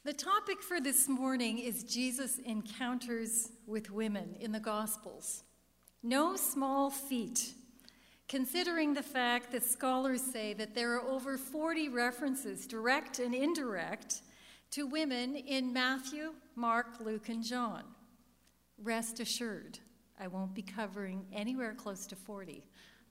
The topic for this morning is Jesus' encounters with women in the Gospels. No small feat, considering the fact that scholars say that there are over 40 references, direct and indirect, to women in Matthew, Mark, Luke, and John. Rest assured, I won't be covering anywhere close to 40.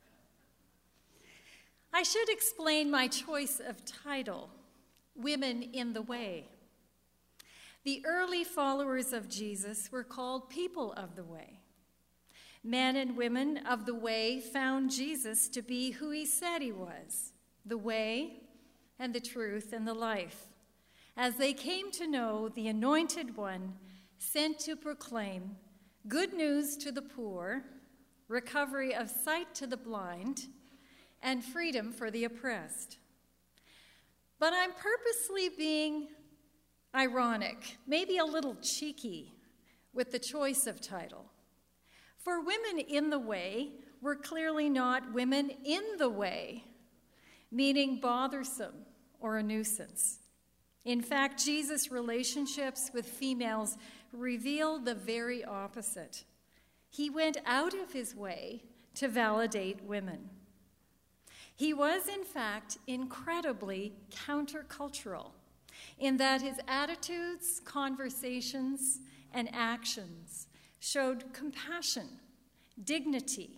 I should explain my choice of title, Women in the Way. The early followers of Jesus were called people of the way. Men and women of the way found Jesus to be who he said he was, the way and the truth and the life, as they came to know the Anointed One sent to proclaim good news to the poor, recovery of sight to the blind, and freedom for the oppressed. But I'm purposely being ironic, maybe a little cheeky, with the choice of title. For women in the way were clearly not women in the way, meaning bothersome or a nuisance. In fact, Jesus' relationships with females revealed the very opposite. He went out of his way to validate women. He was, in fact, incredibly countercultural in that his attitudes, conversations, and actions showed compassion, dignity,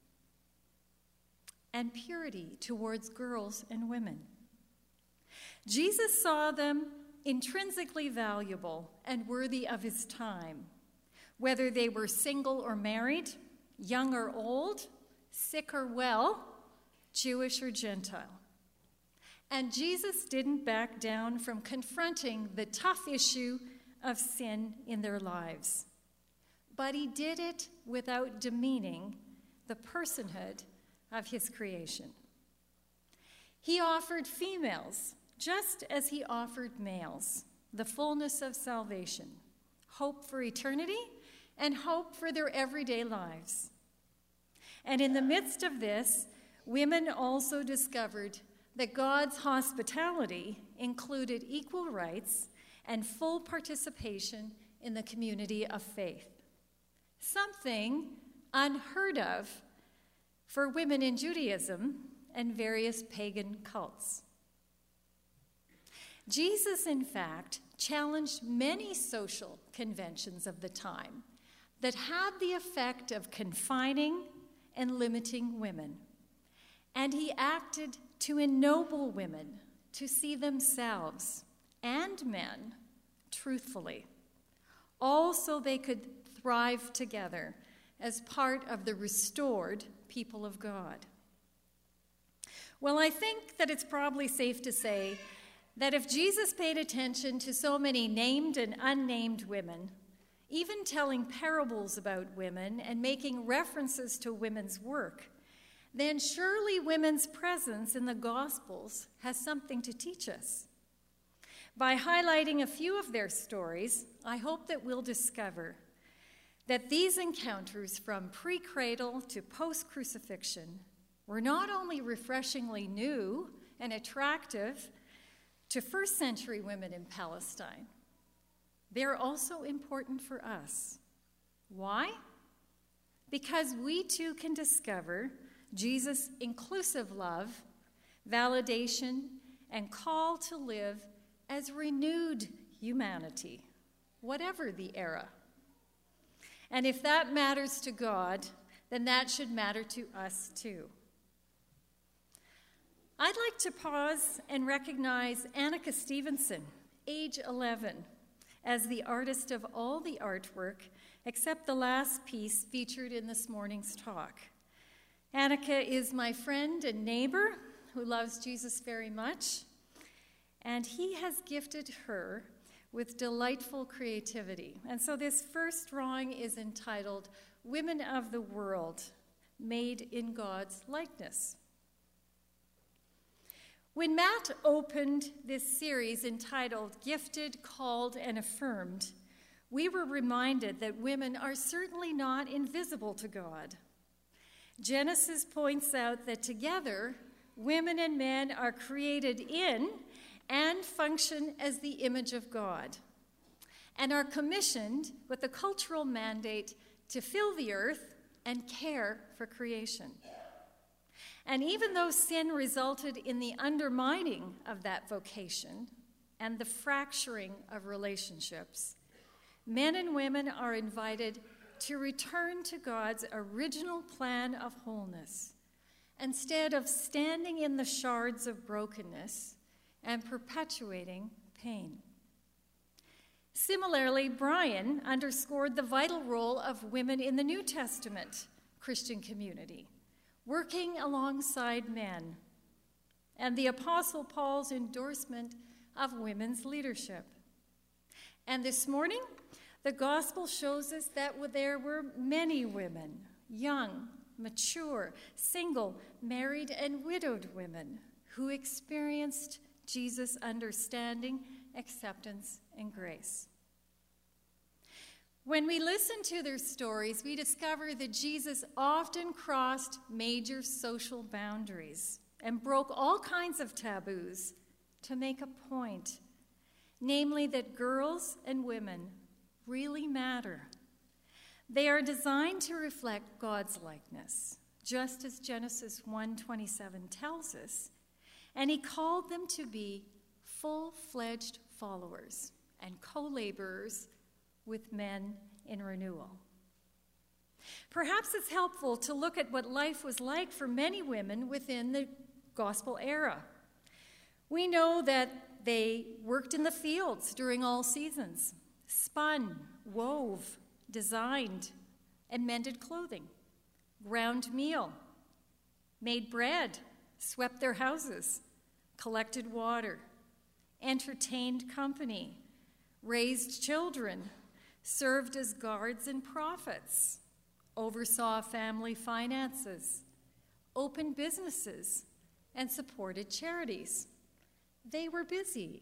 and purity towards girls and women. Jesus saw them intrinsically valuable and worthy of his time, whether they were single or married, young or old, sick or well, Jewish or Gentile. And Jesus didn't back down from confronting the tough issue of sin in their lives. But he did it without demeaning the personhood of his creation. He offered females, just as he offered males, the fullness of salvation, hope for eternity, and hope for their everyday lives. And in the midst of this, women also discovered that God's hospitality included equal rights and full participation in the community of faith. Something unheard of for women in Judaism and various pagan cults. Jesus, in fact, challenged many social conventions of the time that had the effect of confining and limiting women. And he acted to ennoble women to see themselves and men truthfully, all so they could thrive together as part of the restored people of God. Well, I think that it's probably safe to say that if Jesus paid attention to so many named and unnamed women, even telling parables about women and making references to women's work, then surely women's presence in the Gospels has something to teach us. By highlighting a few of their stories, I hope that we'll discover that these encounters from pre-cradle to post-crucifixion were not only refreshingly new and attractive to first century women in Palestine, they're also important for us. Why? Because we too can discover Jesus' inclusive love, validation, and call to live as renewed humanity, whatever the era. And if that matters to God, then that should matter to us too. I'd like to pause and recognize Annika Stevenson, age 11, as the artist of all the artwork except the last piece featured in this morning's talk. Annika is my friend and neighbor who loves Jesus very much, and he has gifted her with delightful creativity. And so this first drawing is entitled Women of the World, Made in God's Likeness. When Matt opened this series entitled Gifted, Called, and Affirmed, we were reminded that women are certainly not invisible to God. Genesis points out that together, women and men are created in and function as the image of God, and are commissioned with the cultural mandate to fill the earth and care for creation. And even though sin resulted in the undermining of that vocation and the fracturing of relationships, men and women are invited to return to God's original plan of wholeness, instead of standing in the shards of brokenness and perpetuating pain. Similarly, Brian underscored the vital role of women in the New Testament Christian community, working alongside men, and the Apostle Paul's endorsement of women's leadership. And this morning, the gospel shows us that there were many women, young, mature, single, married, and widowed women, who experienced Jesus' understanding, acceptance, and grace. When we listen to their stories, we discover that Jesus often crossed major social boundaries and broke all kinds of taboos to make a point, namely that girls and women really matter. They are designed to reflect God's likeness, just as Genesis 1:27 tells us, and he called them to be full-fledged followers and co-laborers with men in renewal. Perhaps it's helpful to look at what life was like for many women within the gospel era. We know that they worked in the fields during all seasons, spun, wove, designed, and mended clothing, ground meal, made bread, swept their houses, collected water, entertained company, raised children, served as guards and prophets, oversaw family finances, opened businesses, and supported charities. They were busy.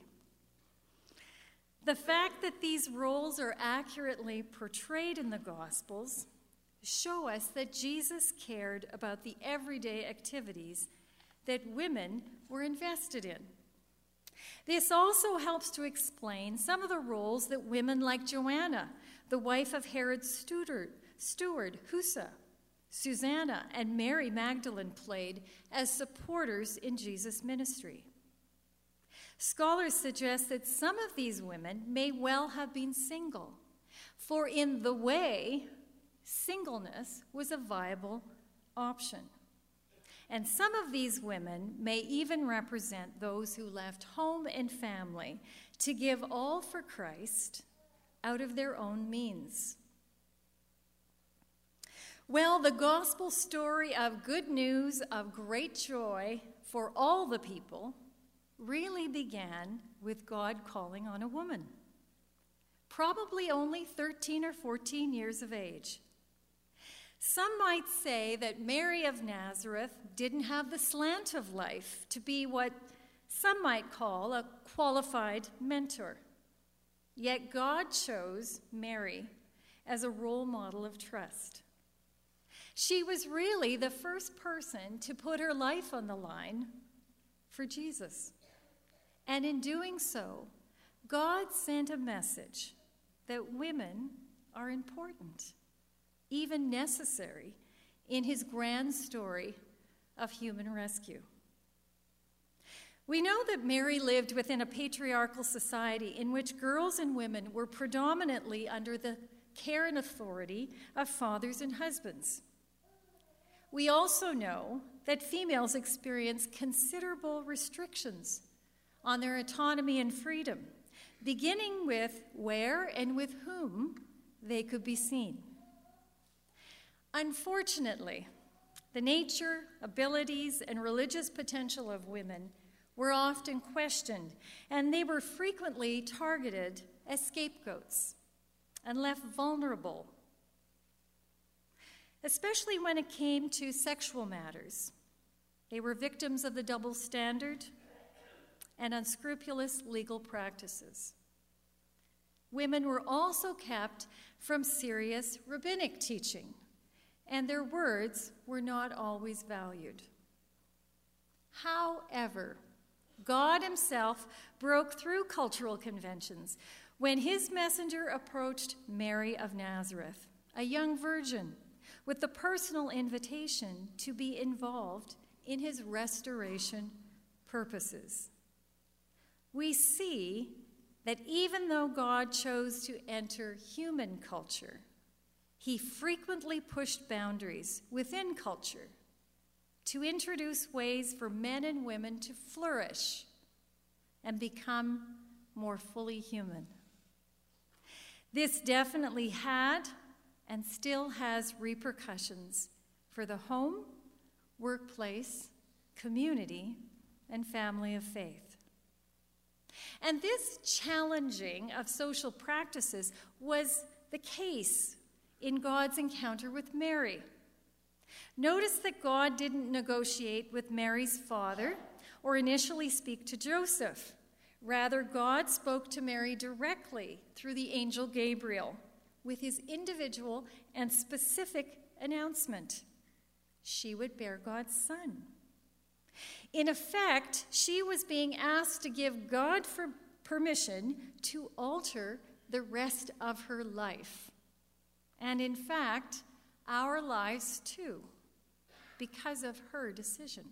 The fact that these roles are accurately portrayed in the Gospels show us that Jesus cared about the everyday activities that women were invested in. This also helps to explain some of the roles that women like Joanna, the wife of Herod's steward Chuza, Susanna, and Mary Magdalene played as supporters in Jesus' ministry. Scholars suggest that some of these women may well have been single, for in the way, singleness was a viable option. And some of these women may even represent those who left home and family to give all for Christ out of their own means. Well, the gospel story of good news of great joy for all the people really began with God calling on a woman, probably only 13 or 14 years of age. Some might say that Mary of Nazareth didn't have the slant of life to be what some might call a qualified mentor. Yet God chose Mary as a role model of trust. She was really the first person to put her life on the line for Jesus. And in doing so, God sent a message that women are important, even necessary, in his grand story of human rescue. We know that Mary lived within a patriarchal society in which girls and women were predominantly under the care and authority of fathers and husbands. We also know that females experienced considerable restrictions on their autonomy and freedom, beginning with where and with whom they could be seen. Unfortunately, the nature, abilities, and religious potential of women were often questioned, and they were frequently targeted as scapegoats and left vulnerable, especially when it came to sexual matters. They were victims of the double standard and unscrupulous legal practices. Women were also kept from serious rabbinic teaching, and their words were not always valued. However, God himself broke through cultural conventions when his messenger approached Mary of Nazareth, a young virgin, with the personal invitation to be involved in his restoration purposes. We see that even though God chose to enter human culture, he frequently pushed boundaries within culture to introduce ways for men and women to flourish and become more fully human. This definitely had and still has repercussions for the home, workplace, community, and family of faith. And this challenging of social practices was the case in God's encounter with Mary. Notice that God didn't negotiate with Mary's father or initially speak to Joseph. Rather, God spoke to Mary directly through the angel Gabriel with his individual and specific announcement. She would bear God's son. In effect, she was being asked to give God permission to alter the rest of her life. And in fact, our lives too, because of her decision.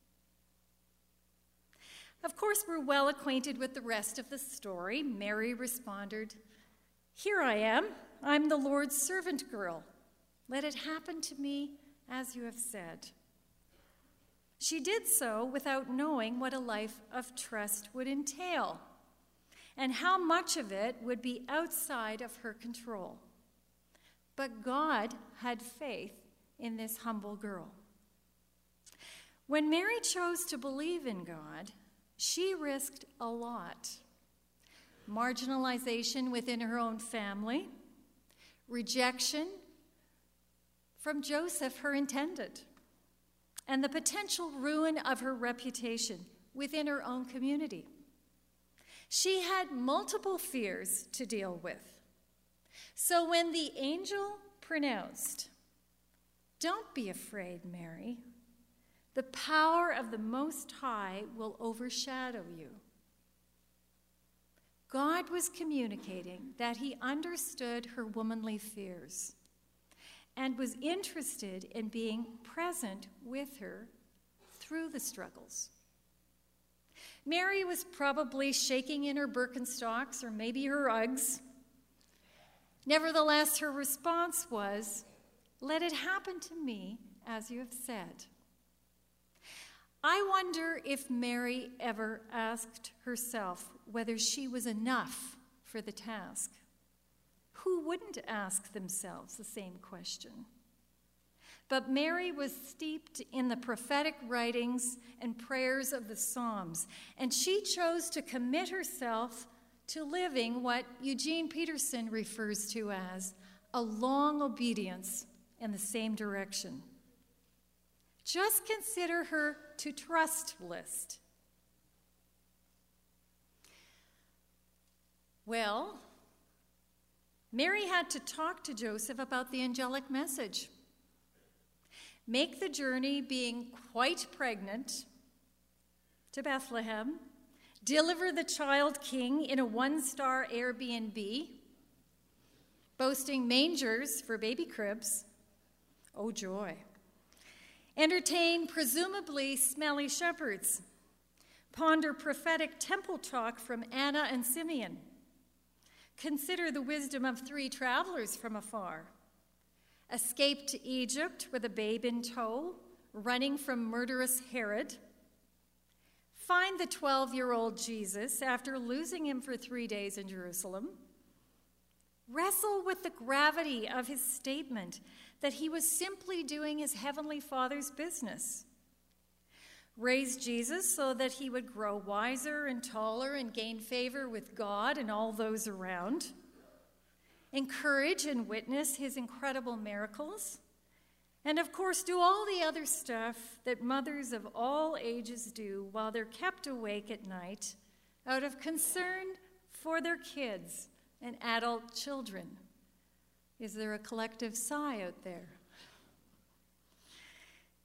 Of course, we're well acquainted with the rest of the story. Mary responded, "Here I am. I'm the Lord's servant girl. Let it happen to me as you have said." She did so without knowing what a life of trust would entail and how much of it would be outside of her control. But God had faith in this humble girl. When Mary chose to believe in God, she risked a lot. Marginalization within her own family, rejection from Joseph, her intended, and the potential ruin of her reputation within her own community. She had multiple fears to deal with. So when the angel pronounced, "Don't be afraid, Mary. The power of the Most High will overshadow you," God was communicating that he understood her womanly fears and was interested in being present with her through the struggles. Mary was probably shaking in her Birkenstocks or maybe her Uggs. Nevertheless, her response was, "Let it happen to me as you have said." I wonder if Mary ever asked herself whether she was enough for the task. Who wouldn't ask themselves the same question? But Mary was steeped in the prophetic writings and prayers of the Psalms, and she chose to commit herself to living what Eugene Peterson refers to as a long obedience in the same direction. Just consider her to trust list. Well, Mary had to talk to Joseph about the angelic message. Make the journey being quite pregnant to Bethlehem, deliver the child king in a 1-star Airbnb, boasting mangers for baby cribs. Oh, joy. Entertain presumably smelly shepherds. Ponder prophetic temple talk from Anna and Simeon. Consider the wisdom of 3 travelers from afar. Escape to Egypt with a babe in tow, running from murderous Herod. Find the 12-year-old Jesus after losing him for 3 days in Jerusalem. Wrestle with the gravity of his statement that he was simply doing his heavenly Father's business. Raise Jesus so that he would grow wiser and taller and gain favor with God and all those around. Encourage and witness his incredible miracles. And of course, do all the other stuff that mothers of all ages do while they're kept awake at night out of concern for their kids and adult children. Is there a collective sigh out there?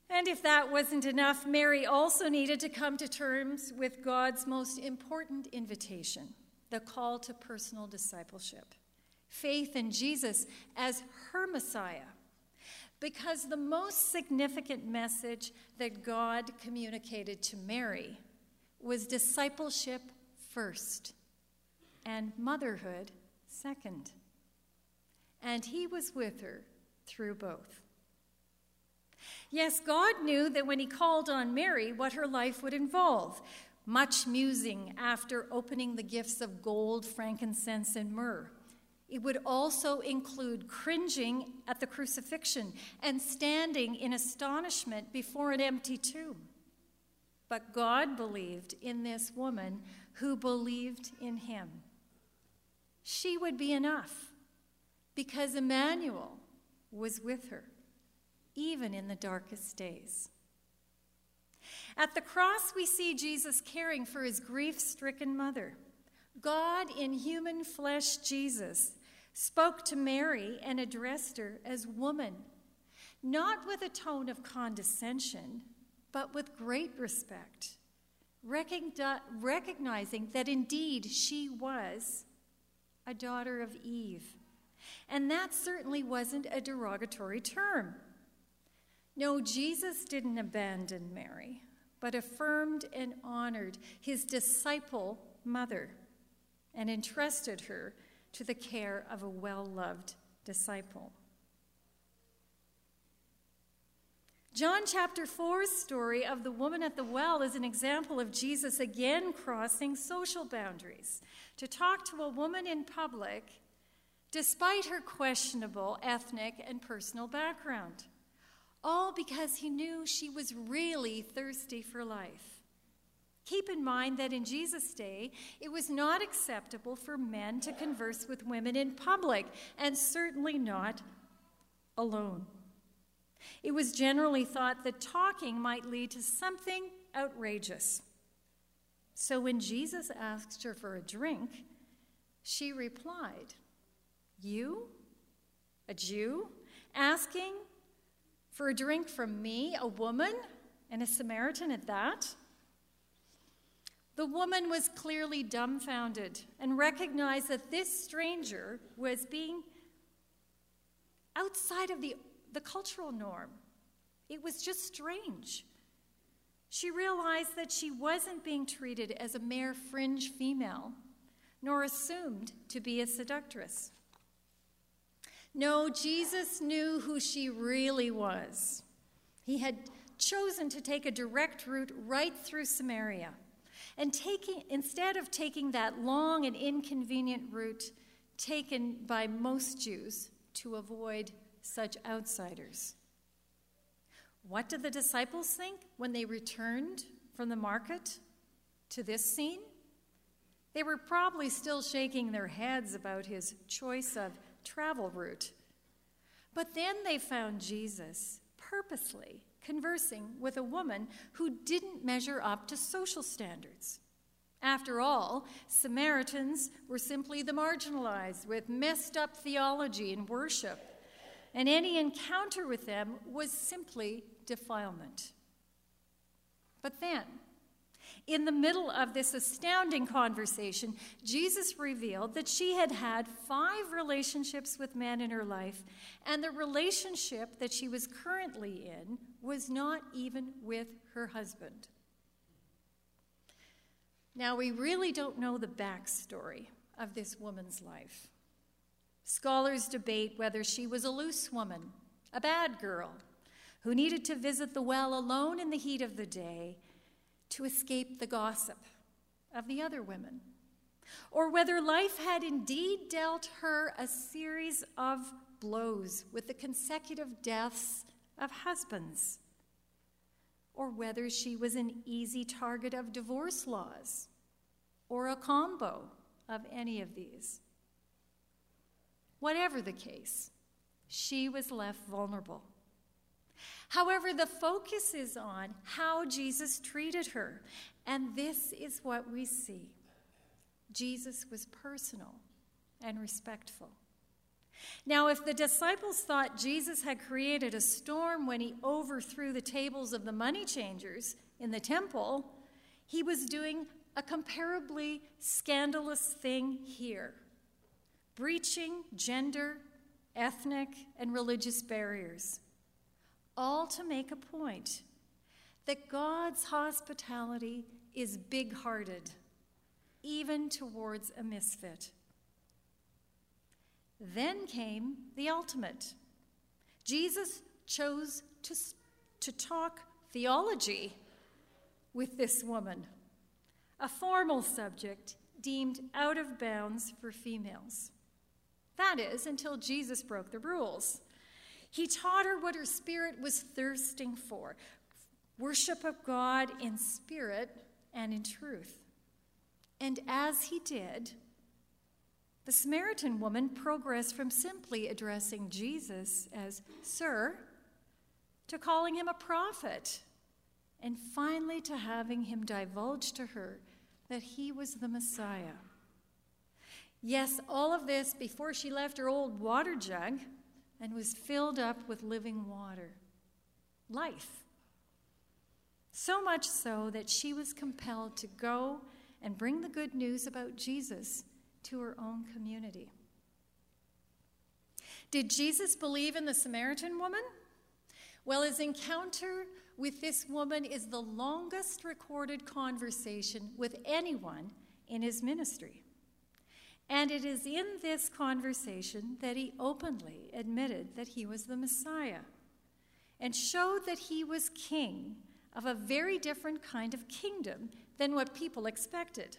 And if that wasn't enough, Mary also needed to come to terms with God's most important invitation, the call to personal discipleship, faith in Jesus as her Messiah. Because the most significant message that God communicated to Mary was discipleship first and motherhood second. And he was with her through both. Yes, God knew that when he called on Mary, what her life would involve. Much musing after opening the gifts of gold, frankincense, and myrrh. It would also include cringing at the crucifixion and standing in astonishment before an empty tomb. But God believed in this woman who believed in him. She would be enough because Emmanuel was with her, even in the darkest days. At the cross, we see Jesus caring for his grief-stricken mother. God in human flesh, Jesus, spoke to Mary and addressed her as woman, not with a tone of condescension, but with great respect, recognizing that indeed she was a daughter of Eve. And that certainly wasn't a derogatory term. No, Jesus didn't abandon Mary, but affirmed and honored his disciple mother and entrusted her to the care of a well-loved disciple. John chapter 4's story of the woman at the well is an example of Jesus again crossing social boundaries to talk to a woman in public despite her questionable ethnic and personal background, all because he knew she was really thirsty for life. Keep in mind that in Jesus' day, it was not acceptable for men to converse with women in public, and certainly not alone. It was generally thought that talking might lead to something outrageous. So when Jesus asked her for a drink, she replied, "You, a Jew, asking for a drink from me, a woman, and a Samaritan at that?" The woman was clearly dumbfounded and recognized that this stranger was being outside of the cultural norm. It was just strange. She realized that she wasn't being treated as a mere fringe female, nor assumed to be a seductress. No, Jesus knew who she really was. He had chosen to take a direct route right through Samaria. And instead of taking that long and inconvenient route taken by most Jews to avoid such outsiders. What did the disciples think when they returned from the market to this scene? They were probably still shaking their heads about his choice of travel route. But then they found Jesus purposely conversing with a woman who didn't measure up to social standards. After all, Samaritans were simply the marginalized with messed up theology and worship, and any encounter with them was simply defilement. But then, in the middle of this astounding conversation, Jesus revealed that she had had 5 relationships with men in her life, and the relationship that she was currently in was not even with her husband. Now, we really don't know the backstory of this woman's life. Scholars debate whether she was a loose woman, a bad girl, who needed to visit the well alone in the heat of the day to escape the gossip of the other women, or whether life had indeed dealt her a series of blows with the consecutive deaths of husbands, or whether she was an easy target of divorce laws, or a combo of any of these. Whatever the case, she was left vulnerable. However, the focus is on how Jesus treated her, and this is what we see. Jesus was personal and respectful. Now, if the disciples thought Jesus had created a storm when he overthrew the tables of the money changers in the temple, he was doing a comparably scandalous thing here, breaching gender, ethnic, and religious barriers, all to make a point that God's hospitality is big-hearted, even towards a misfit. Then came the ultimate. Jesus chose to talk theology with this woman, a formal subject deemed out of bounds for females. That is, until Jesus broke the rules. He taught her what her spirit was thirsting for, worship of God in spirit and in truth. And as he did, the Samaritan woman progressed from simply addressing Jesus as Sir to calling him a prophet, and finally to having him divulge to her that he was the Messiah. Yes, all of this before she left her old water jug and was filled up with living water, life. So much so that she was compelled to go and bring the good news about Jesus to her own community. Did Jesus believe in the Samaritan woman? Well, his encounter with this woman is the longest recorded conversation with anyone in his ministry. And it is in this conversation that he openly admitted that he was the Messiah and showed that he was king of a very different kind of kingdom than what people expected.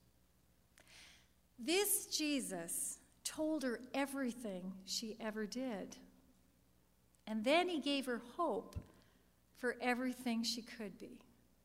This Jesus told her everything she ever did. And then he gave her hope for everything she could be.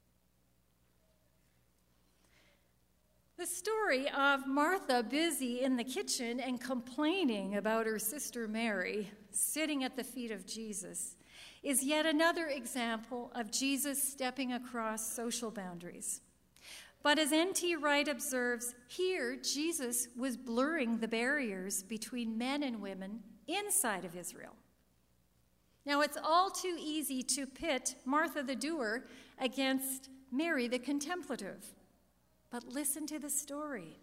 The story of Martha busy in the kitchen and complaining about her sister Mary sitting at the feet of Jesus is yet another example of Jesus stepping across social boundaries. But as N.T. Wright observes, here Jesus was blurring the barriers between men and women inside of Israel. Now, it's all too easy to pit Martha the doer against Mary the contemplative. But listen to the story.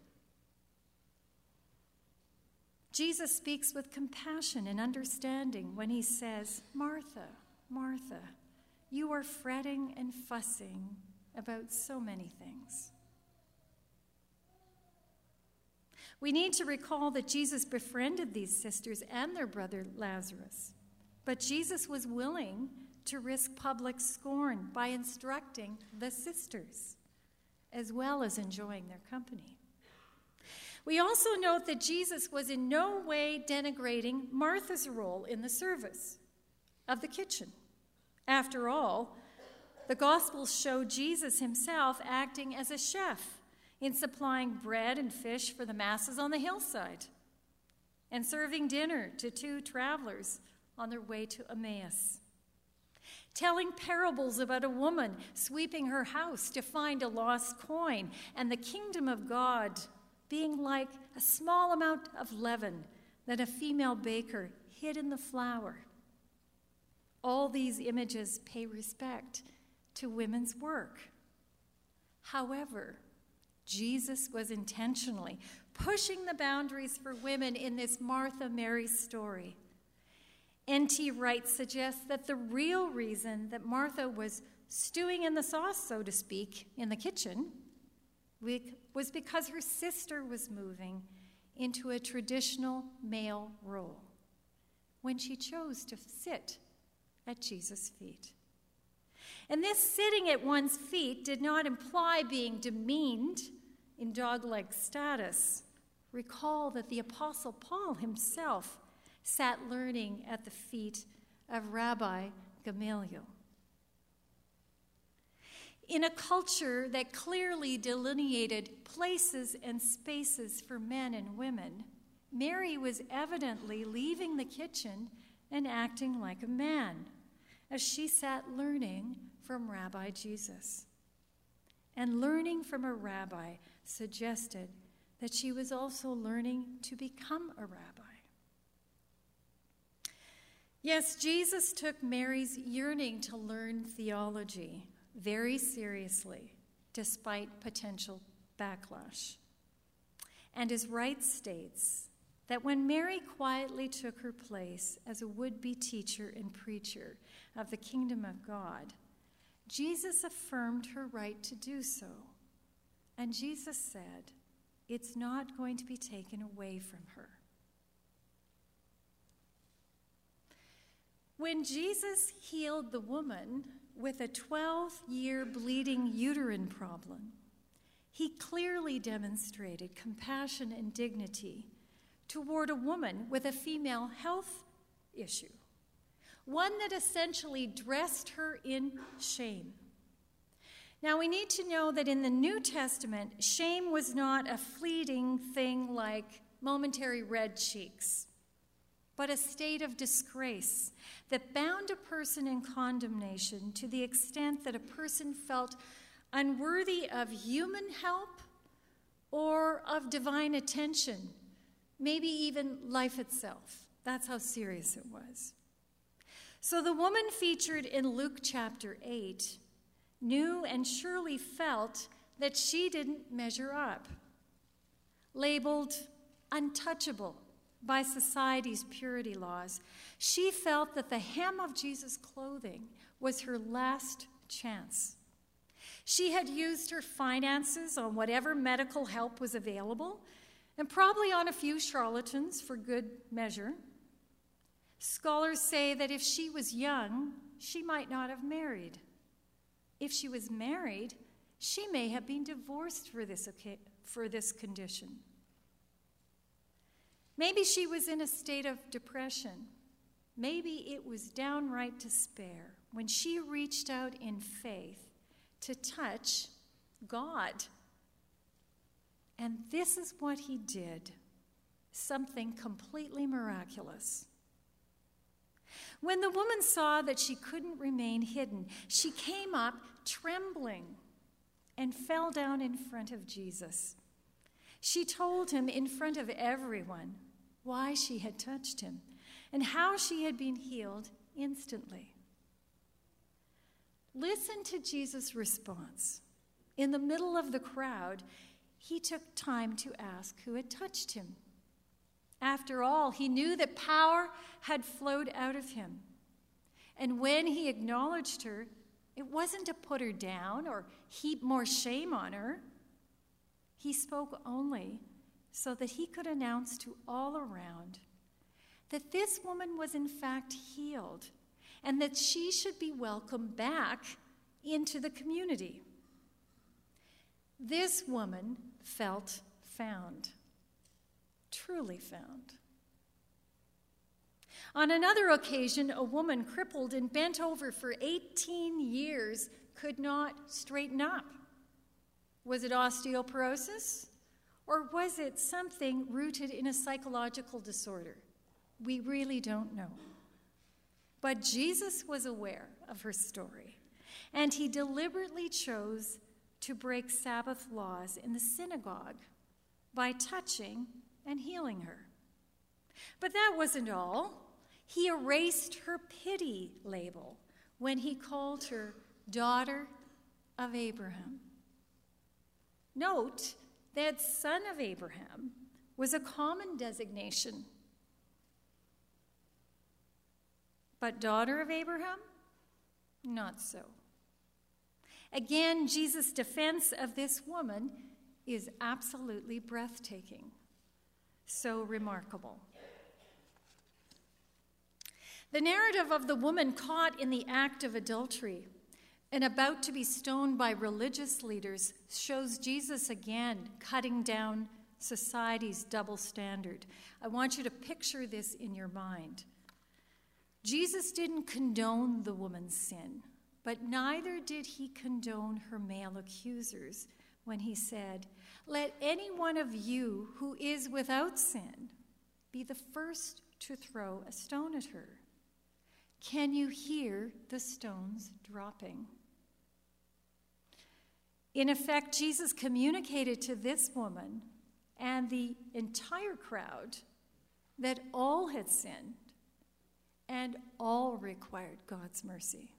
Jesus speaks with compassion and understanding when he says, Martha, Martha, you are fretting and fussing about so many things. We need to recall that Jesus befriended these sisters and their brother Lazarus. But Jesus was willing to risk public scorn by instructing the sisters, as well as enjoying their company. We also note that Jesus was in no way denigrating Martha's role in the service of the kitchen. After all, the Gospels show Jesus himself acting as a chef in supplying bread and fish for the masses on the hillside and serving dinner to 2 travelers on their way to Emmaus, telling parables about a woman sweeping her house to find a lost coin, and the kingdom of God being like a small amount of leaven that a female baker hid in the flour. All these images pay respect to women's work. However, Jesus was intentionally pushing the boundaries for women in this Martha-Mary story. N.T. Wright suggests that the real reason that Martha was stewing in the sauce, so to speak, in the kitchen was because her sister was moving into a traditional male role when she chose to sit at Jesus' feet. And this sitting at one's feet did not imply being demeaned in dog-like status. Recall that the Apostle Paul himself sat learning at the feet of Rabbi Gamaliel. In a culture that clearly delineated places and spaces for men and women, Mary was evidently leaving the kitchen and acting like a man as she sat learning from Rabbi Jesus. And learning from a rabbi suggested that she was also learning to become a rabbi. Yes, Jesus took Mary's yearning to learn theology very seriously, despite potential backlash. And his right states that when Mary quietly took her place as a would-be teacher and preacher of the kingdom of God, Jesus affirmed her right to do so. And Jesus said, it's not going to be taken away from her. When Jesus healed the woman with a 12-year bleeding uterine problem, he clearly demonstrated compassion and dignity toward a woman with a female health issue, one that essentially dressed her in shame. Now, we need to know that in the New Testament, shame was not a fleeting thing like momentary red cheeks, but a state of disgrace that bound a person in condemnation to the extent that a person felt unworthy of human help or of divine attention, maybe even life itself. That's how serious it was. So the woman featured in Luke chapter 8 knew and surely felt that she didn't measure up. Labeled untouchable by society's purity laws, she felt that the hem of Jesus' clothing was her last chance. She had used her finances on whatever medical help was available, and probably on a few charlatans for good measure. Scholars say that if she was young, she might not have married. If she was married, she may have been divorced for this condition. Maybe she was in a state of depression. Maybe it was downright despair when she reached out in faith to touch God. And this is what he did, something completely miraculous. When the woman saw that she couldn't remain hidden, she came up trembling and fell down in front of Jesus. She told him in front of everyone why she had touched him and how she had been healed instantly. Listen to Jesus' response. In the middle of the crowd, he took time to ask who had touched him. After all, he knew that power had flowed out of him. And when he acknowledged her, it wasn't to put her down or heap more shame on her. He spoke only so that he could announce to all around that this woman was in fact healed and that she should be welcomed back into the community. This woman felt found, truly found. On another occasion, a woman crippled and bent over for 18 years could not straighten up. Was it osteoporosis? Or was it something rooted in a psychological disorder? We really don't know. But Jesus was aware of her story, and he deliberately chose to break Sabbath laws in the synagogue by touching and healing her. But that wasn't all. He erased her pity label when he called her daughter of Abraham. Note that son of Abraham was a common designation. But daughter of Abraham? Not so. Again, Jesus' defense of this woman is absolutely breathtaking. So remarkable. The narrative of the woman caught in the act of adultery and about to be stoned by religious leaders shows Jesus again cutting down society's double standard. I want you to picture this in your mind. Jesus didn't condone the woman's sin, but neither did he condone her male accusers when he said, "Let any one of you who is without sin be the first to throw a stone at her." Can you hear the stones dropping? In effect, Jesus communicated to this woman and the entire crowd that all had sinned and all required God's mercy.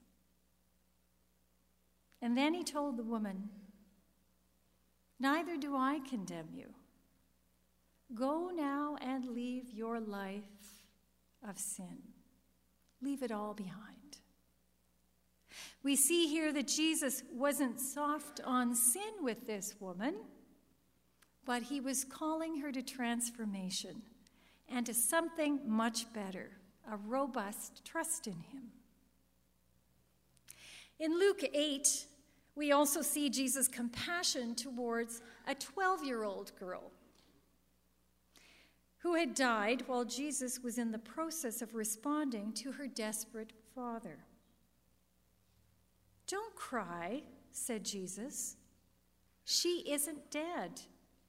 And then he told the woman, "Neither do I condemn you. Go now and leave your life of sin. Leave it all behind." We see here that Jesus wasn't soft on sin with this woman, but he was calling her to transformation and to something much better, a robust trust in him. In Luke 8, we also see Jesus' compassion towards a 12-year-old girl who had died while Jesus was in the process of responding to her desperate father. "Don't cry," said Jesus. "She isn't dead."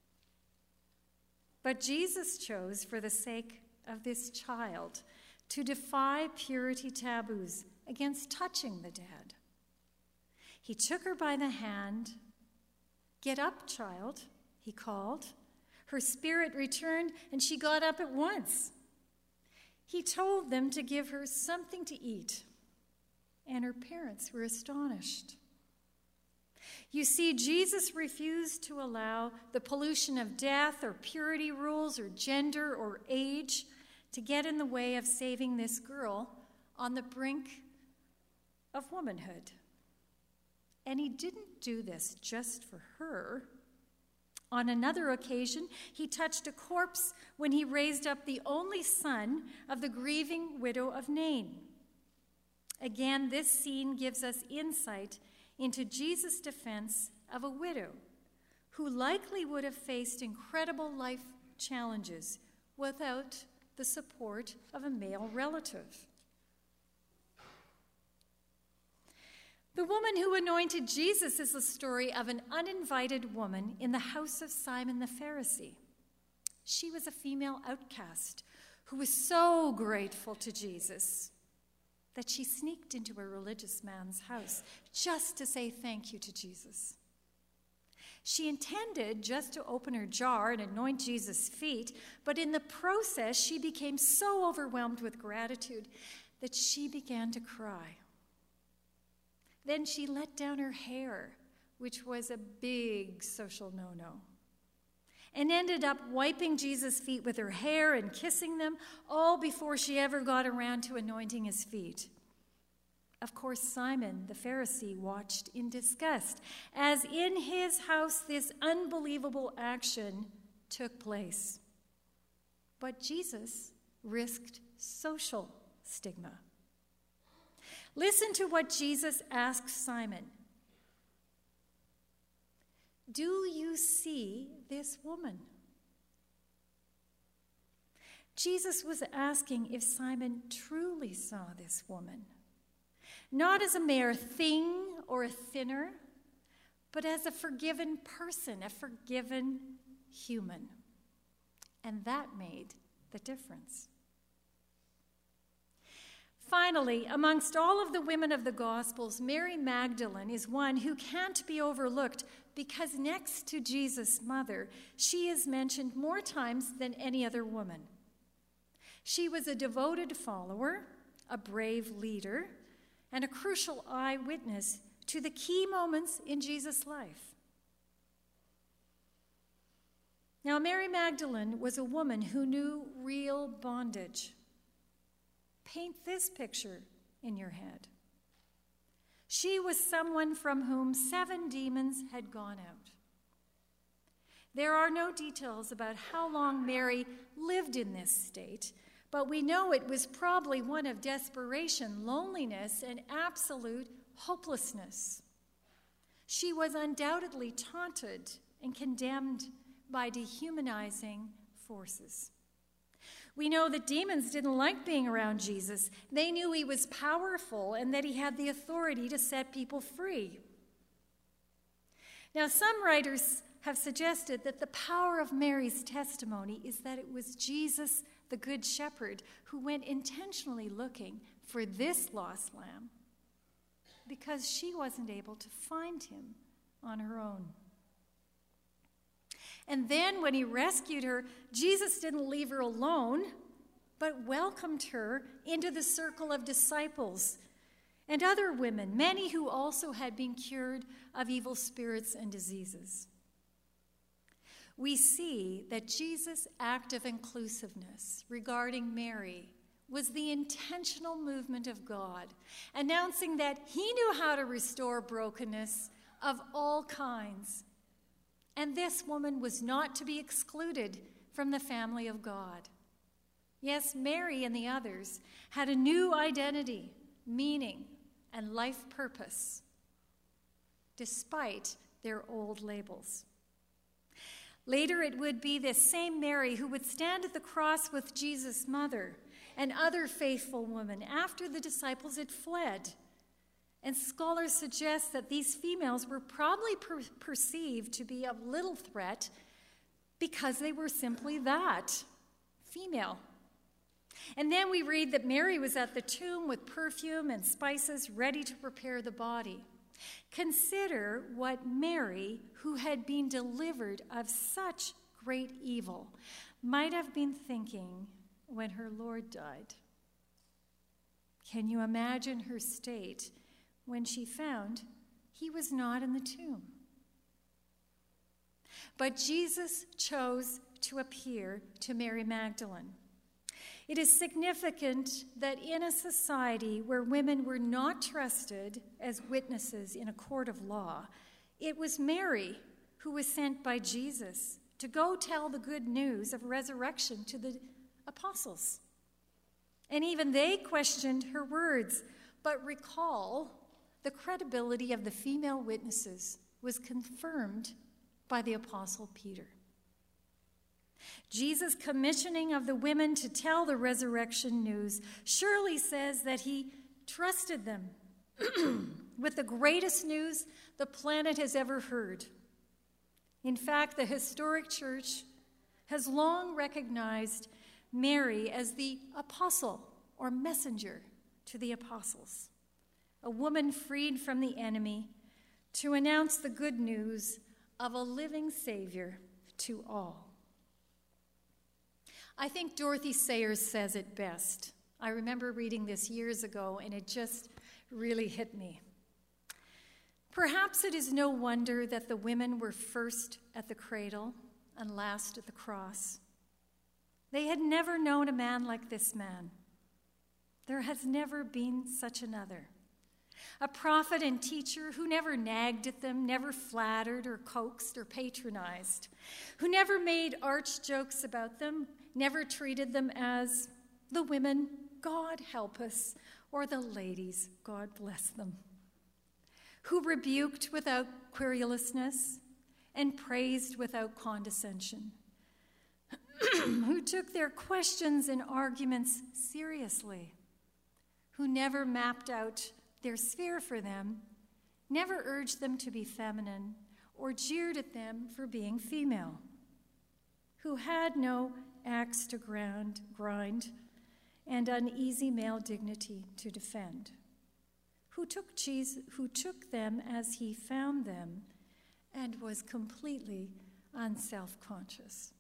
But Jesus chose, for the sake of this child, to defy purity taboos against touching the dead. He took her by the hand. "Get up, child," he called. Her spirit returned, and she got up at once. He told them to give her something to eat, and her parents were astonished. You see, Jesus refused to allow the pollution of death or purity rules or gender or age to get in the way of saving this girl on the brink of womanhood. And he didn't do this just for her. On another occasion, he touched a corpse when he raised up the only son of the grieving widow of Nain. Again, this scene gives us insight into Jesus' defense of a widow who likely would have faced incredible life challenges without the support of a male relative. The woman who anointed Jesus is the story of an uninvited woman in the house of Simon the Pharisee. She was a female outcast who was so grateful to Jesus that she sneaked into a religious man's house just to say thank you to Jesus. She intended just to open her jar and anoint Jesus' feet, but in the process, she became so overwhelmed with gratitude that she began to cry. Then she let down her hair, which was a big social no-no, and ended up wiping Jesus' feet with her hair and kissing them, all before she ever got around to anointing his feet. Of course, Simon the Pharisee watched in disgust, as in his house this unbelievable action took place. But Jesus risked social stigma. Listen to what Jesus asks Simon. "Do you see this woman?" Jesus was asking if Simon truly saw this woman, not as a mere thing or a sinner, but as a forgiven person, a forgiven human. And that made the difference. Finally, amongst all of the women of the Gospels, Mary Magdalene is one who can't be overlooked because next to Jesus' mother, she is mentioned more times than any other woman. She was a devoted follower, a brave leader, and a crucial eyewitness to the key moments in Jesus' life. Now, Mary Magdalene was a woman who knew real bondage. Paint this picture in your head. She was someone from whom 7 demons had gone out. There are no details about how long Mary lived in this state, but we know it was probably one of desperation, loneliness, and absolute hopelessness. She was undoubtedly taunted and condemned by dehumanizing forces. We know that demons didn't like being around Jesus. They knew he was powerful and that he had the authority to set people free. Now, some writers have suggested that the power of Mary's testimony is that it was Jesus, the Good Shepherd, who went intentionally looking for this lost lamb because she wasn't able to find him on her own. And then when he rescued her, Jesus didn't leave her alone, but welcomed her into the circle of disciples and other women, many who also had been cured of evil spirits and diseases. We see that Jesus' act of inclusiveness regarding Mary was the intentional movement of God, announcing that he knew how to restore brokenness of all kinds. And this woman was not to be excluded from the family of God. Yes, Mary and the others had a new identity, meaning, and life purpose, despite their old labels. Later, it would be this same Mary who would stand at the cross with Jesus' mother and other faithful women after the disciples had fled. And scholars suggest that these females were probably perceived to be of little threat because they were simply that, female. And then we read that Mary was at the tomb with perfume and spices ready to prepare the body. Consider what Mary, who had been delivered of such great evil, might have been thinking when her Lord died. Can you imagine her state when she found he was not in the tomb? But Jesus chose to appear to Mary Magdalene. It is significant that in a society where women were not trusted as witnesses in a court of law, it was Mary who was sent by Jesus to go tell the good news of resurrection to the apostles. And even they questioned her words, but recall the credibility of the female witnesses was confirmed by the apostle Peter. Jesus' commissioning of the women to tell the resurrection news surely says that he trusted them with the greatest news the planet has ever heard. In fact, the historic church has long recognized Mary as the apostle or messenger to the apostles, a woman freed from the enemy to announce the good news of a living Savior to all. I think Dorothy Sayers says it best. I remember reading this years ago, and it just really hit me. Perhaps it is no wonder that the women were first at the cradle and last at the cross. They had never known a man like this man. There has never been such another. A prophet and teacher who never nagged at them, never flattered or coaxed or patronized, who never made arch jokes about them, never treated them as the women, God help us, or the ladies, God bless them, who rebuked without querulousness and praised without condescension, who took their questions and arguments seriously, who never mapped out their sphere for them, never urged them to be feminine or jeered at them for being female, who had no axe to grind and uneasy male dignity to defend, who took them as he found them and was completely unself-conscious.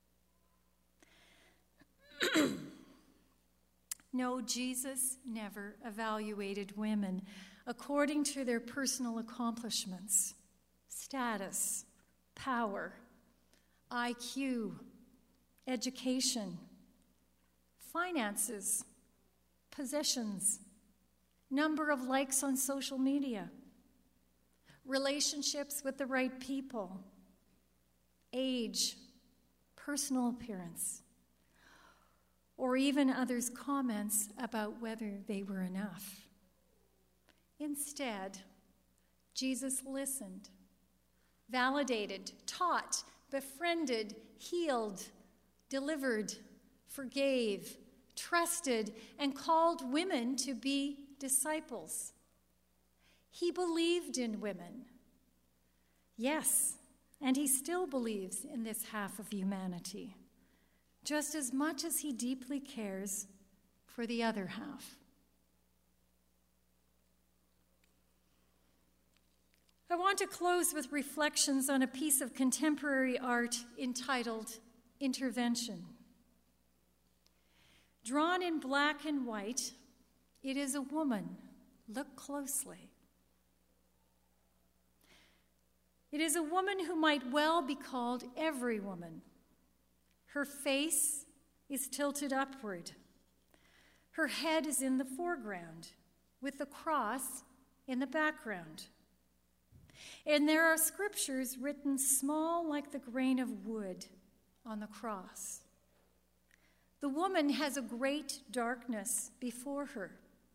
No, Jesus never evaluated women according to their personal accomplishments, status, power, IQ, education, finances, possessions, number of likes on social media, relationships with the right people, age, personal appearance, or even others' comments about whether they were enough. Instead, Jesus listened, validated, taught, befriended, healed, delivered, forgave, trusted, and called women to be disciples. He believed in women. Yes, and he still believes in this half of humanity, just as much as he deeply cares for the other half. I want to close with reflections on a piece of contemporary art entitled Intervention. Drawn in black and white, it is a woman. Look closely. It is a woman who might well be called every woman. Her face is tilted upward. Her head is in the foreground, with the cross in the background. And there are scriptures written small like the grain of wood on the cross. The woman has a great darkness before her.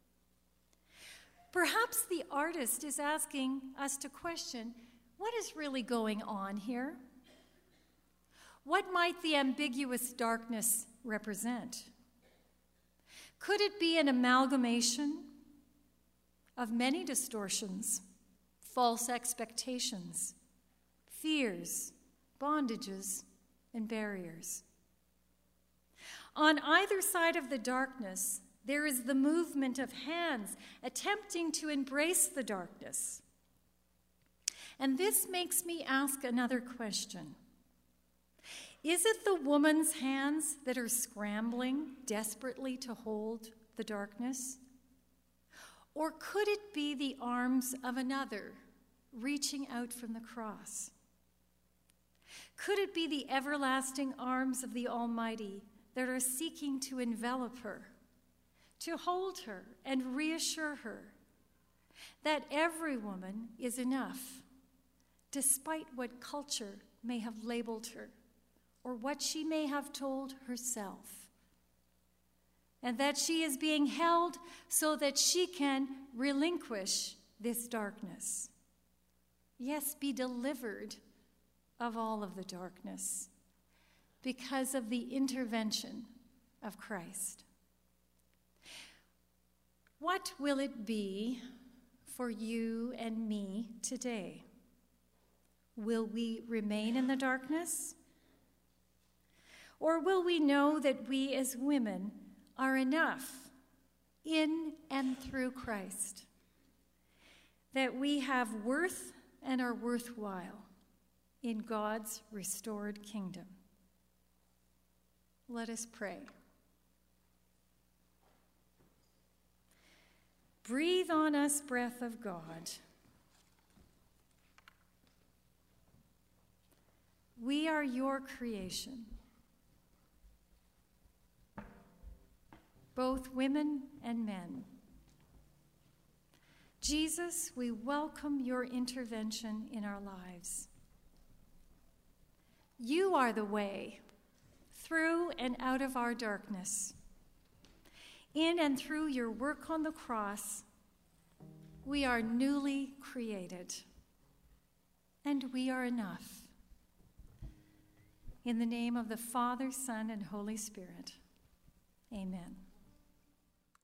Perhaps the artist is asking us to question, what is really going on here? What might the ambiguous darkness represent? Could it be an amalgamation of many distortions, false expectations, fears, bondages, and barriers? On either side of the darkness, there is the movement of hands attempting to embrace the darkness. And this makes me ask another question. Is it the woman's hands that are scrambling desperately to hold the darkness? Or could it be the arms of another reaching out from the cross? Could it be the everlasting arms of the Almighty that are seeking to envelop her, to hold her and reassure her that every woman is enough, despite what culture may have labeled her or what she may have told herself, and that she is being held so that she can relinquish this darkness. Yes, be delivered of all of the darkness because of the intervention of Christ. What will it be for you and me today? Will we remain in the darkness? Or will we know that we as women are enough in and through Christ? That we have worth and are worthwhile in God's restored kingdom? Let us pray. Breathe on us, breath of God. We are your creation, both women and men. Jesus, we welcome your intervention in our lives. You are the way through and out of our darkness. In and through your work on the cross, we are newly created, and we are enough. In the name of the Father, Son, and Holy Spirit, amen.